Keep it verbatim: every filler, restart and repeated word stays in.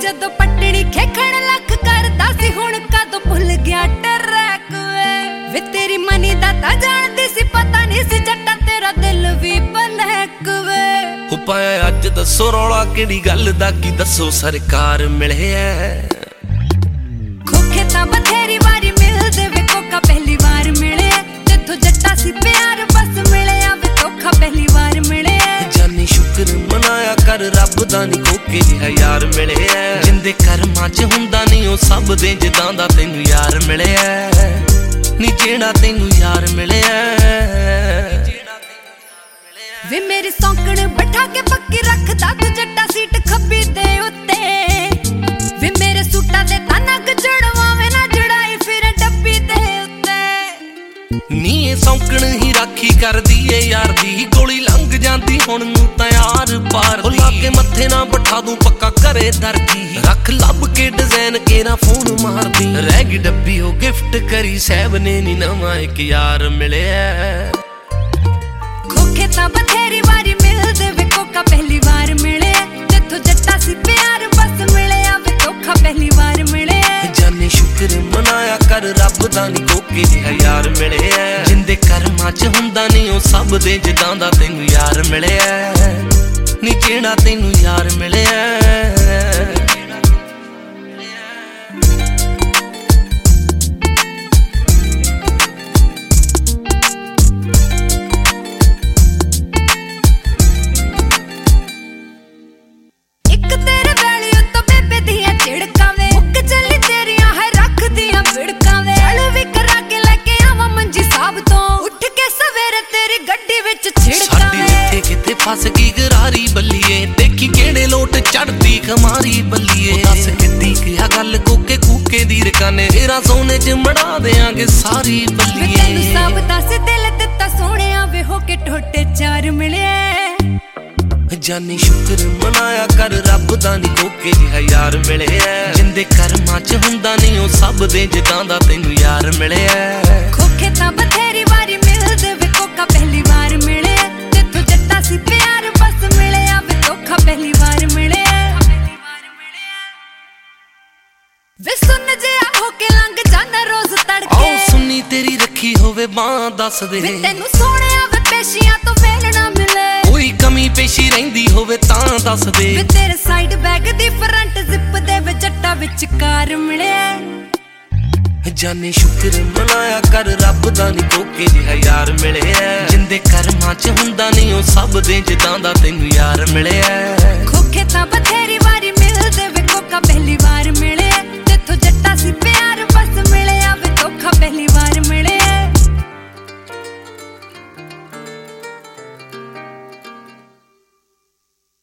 जदों पटड़ी खेखण लख करदा सी हुण कदों भुल गया ट्रैक वे वे तेरी मनी दा तां जानदी सी पता नहीं सी जट्टा तेरा दिल भी बनैक वे हो पाया अज दसो रौला किहड़ी गल दा की दसो सरकार मिलिया खोखे तां बथेरी वारी मिलदे वे कोका पहली बार मिले जिथों जट्टा सी प्यार बस मिलिया वे धोखा पहली बार मिले जानी शुक्र मनाया कर रब दा नी कोके जिहा यार मिलिया जिंदे करमां च हुंदा नी ओ सब दे जिदां दा तैनू यार मिलिया नी जेड़ा तैनू यार मिलिया वे मेरी सौंकण बैठा के पक्की रखदा तू जट्टा सीट खब्बी दे उत्ते वे मेरे सूटा दे तनक जड़वावे ना जड़ाई फिर डब्बी दे उत्ते नी ए सौंकण ही राखी करदी ए यार दी गोली लंघ जांदी हुण नूं तां यार पार दी लाके मत्थे ना बिठा दूं पक्का करे दर्दी रख लब के डिजाइन केरा फोन मार दी रह गई डब्बी ओ गिफ्ट करी सैब ने नी नवां इक यार मिलिया खोखे तां बथेरी वारी मिलदे वे कोका पहली बार मिले जिथों जट्टा सी प्यार बस मिलिया वे धोखा पहली बार मिले जाने शुक्र मनाया कर रब दा नी कोके जिहा यार मिलिया जिंदे करमां च हुंदा नी ओ सब दे जिदां दा तैनू यार मिलिया नी जेड़ा तैनू यार मिलिया फस गई गरारी बल्लीए देखी केड़े लोट चढ़ती खमारी बल्लीए दस किड्डी क्या गल कोके कूके दी रकाने तेरा सोने च मड़ा देंगे सारी बल्लीए तैनू सब दस दिल दिता सोहणिया वे हो के ठोटे चार मिले जानी शुक्र मनाया कर रब दा नी कोके जिहा यार मिलिया जिंदे करमां च हुंदा नी ओ सब दे जिदां दा तैनू यार मिलिया खोखे तां बथेरी वारी मिलदे वे कोका पहली बार मिले जिथों जट्टा सी प्यार बस मिलिया वे धोखा पहली बार मिले वे सुन जिहा होके लंघ जांदा रोज तड़के आओ सुनी तेरी रखी होवे बां दस दे वे तैनू सोहणिया वे पेशियां तो वेल ना मिले कोई कमी पेशी रहिंदी होवे तां दस दे वे तेरे साइड बैग दी फ्रंट जिप दे वे जट्टा विचकार मिले जाने शुक्र मनाया कर रब दा नी कोके जिहा यार मिलिया जिंदे करमां च हुंदा नी ओ सब दे जिदां दा तैनू यार मिलिया खोखे तां बथेरी वारी